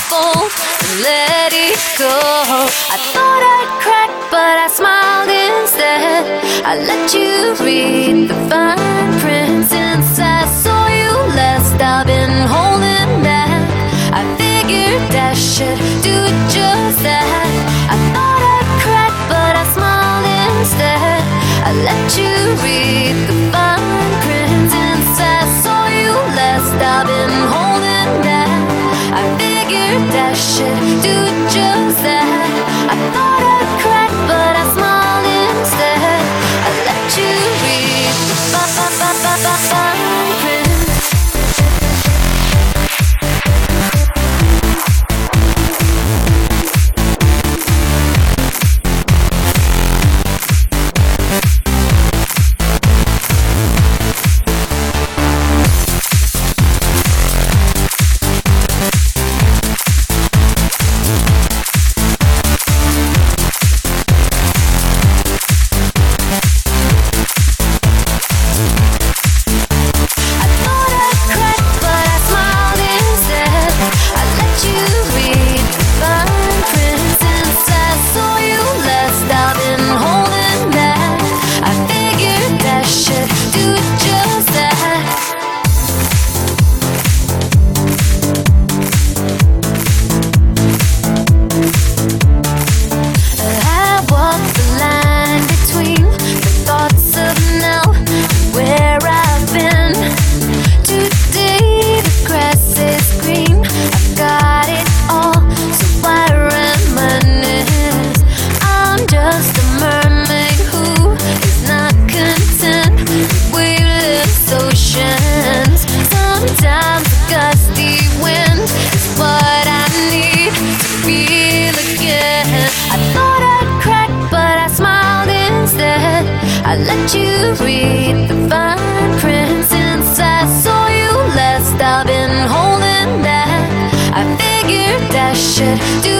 fold and let it go. I thought I'd crack, but I smiled instead. I let you read the fine print since I saw you last. I've been holding back. I figured I should do just that. I thought I'd crack, but I smiled instead. I let you read the fine print since I saw you last. I've been holding back. I figured I should do just that. I thought I'd crack, but I smiled instead. I let you read the fine print. I let you read the fine print since I saw you last. I've been holding back. I figured I should do